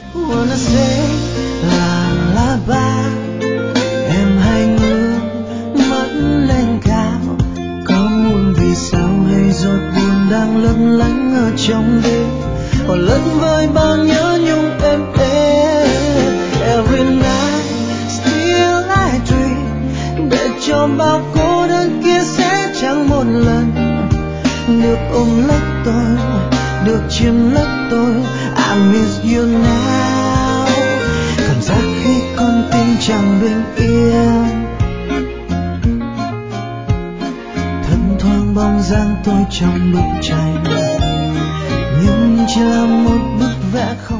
Wanna say là ba, em hãy ngước mắt lên cao. Có muốn vì sao hay giọt buồn đang lấp lánh ở trong đêm, hòa lẫn với bao nhớ nhung êm êm. Every night still I dream, để cho bao cô đơn kia sẽ chẳng một lần được ôm lấy tôi, được chiếm lấy tôi. I miss you now. Cảm giác khi con tim chẳng bình yên, thẫn thoáng bóng dáng tôi trong bức tranh, nhưng chỉ là một bức vẽ không